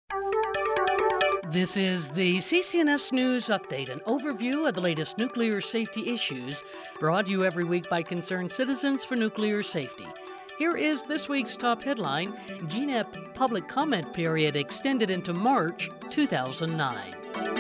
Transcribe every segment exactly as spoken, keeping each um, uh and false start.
This is the C C N S News Update, an overview of the latest nuclear safety issues, brought to you every week by concerned citizens for nuclear safety. Here is this week's top headline: G N E P public comment period extended into March two thousand nine.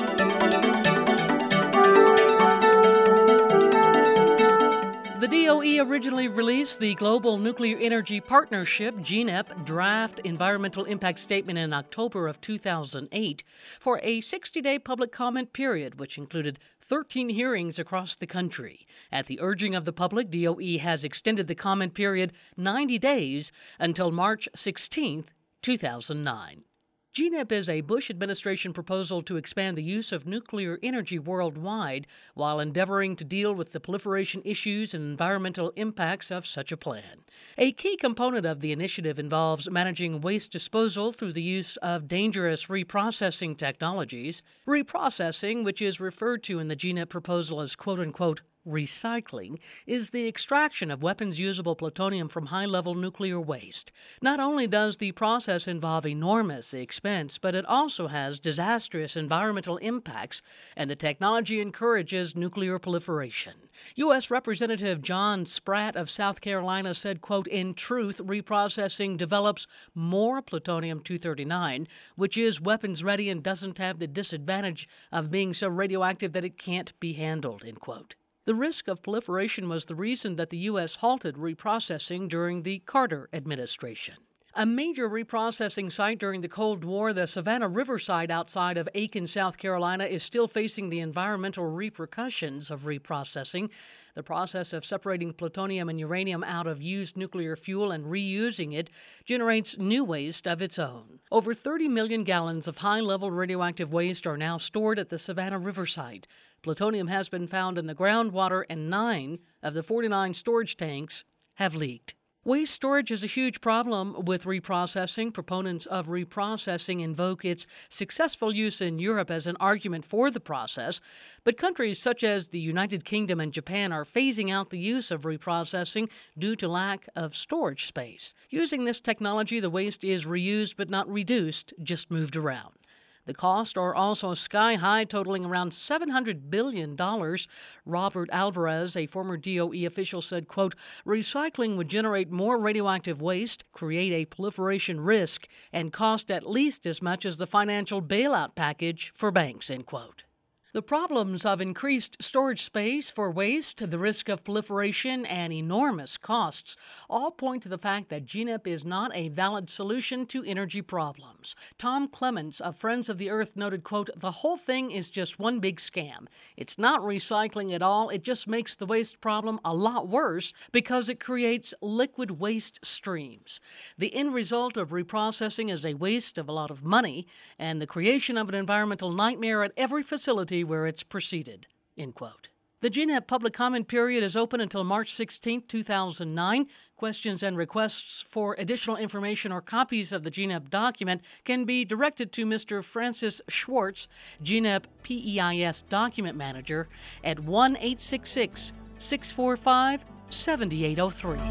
The D O E originally released the Global Nuclear Energy Partnership, G N E P, draft environmental impact statement in October of two thousand eight for a sixty-day public comment period, which included thirteen hearings across the country. At the urging of the public, D O E has extended the comment period ninety days until March sixteenth, two thousand nine. G N E P is a Bush administration proposal to expand the use of nuclear energy worldwide while endeavoring to deal with the proliferation issues and environmental impacts of such a plan. A key component of the initiative involves managing waste disposal through the use of dangerous reprocessing technologies. Reprocessing, which is referred to in the G N E P proposal as quote-unquote recycling, is the extraction of weapons-usable plutonium from high-level nuclear waste. Not only does the process involve enormous expense, but it also has disastrous environmental impacts, and the technology encourages nuclear proliferation. U S Representative John Spratt of South Carolina said, quote, "In truth, reprocessing develops more plutonium two thirty-nine, which is weapons-ready and doesn't have the disadvantage of being so radioactive that it can't be handled," end quote. The risk of proliferation was the reason that the U S halted reprocessing during the Carter administration. A major reprocessing site during the Cold War, the Savannah River site outside of Aiken, South Carolina, is still facing the environmental repercussions of reprocessing. The process of separating plutonium and uranium out of used nuclear fuel and reusing it generates new waste of its own. Over thirty million gallons of high-level radioactive waste are now stored at the Savannah River site. Plutonium has been found in the groundwater, and nine of the forty-nine storage tanks have leaked. Waste storage is a huge problem with reprocessing. Proponents of reprocessing invoke its successful use in Europe as an argument for the process, but countries such as the United Kingdom and Japan are phasing out the use of reprocessing due to lack of storage space. Using this technology, the waste is reused but not reduced, just moved around. The costs are also sky high, totaling around seven hundred billion dollars. Robert Alvarez, a former D O E official, said, quote, "Recycling would generate more radioactive waste, create a proliferation risk, and cost at least as much as the financial bailout package for banks," end quote. The problems of increased storage space for waste, the risk of proliferation, and enormous costs all point to the fact that G N E P is not a valid solution to energy problems. Tom Clements of Friends of the Earth noted, quote, "The whole thing is just one big scam. It's not recycling at all. It just makes the waste problem a lot worse because it creates liquid waste streams. The end result of reprocessing is a waste of a lot of money and the creation of an environmental nightmare at every facility where it's proceeded," end quote. The G N E P public comment period is open until March sixteenth, two thousand nine. Questions and requests for additional information or copies of the G N E P document can be directed to Mister Francis Schwartz, G N E P P E I S Document Manager, at one eight six six, six four five, seven eight zero three.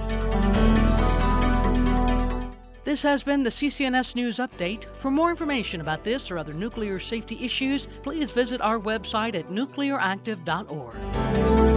This has been the C C N S News Update. For more information about this or other nuclear safety issues, please visit our website at nuclear active dot org.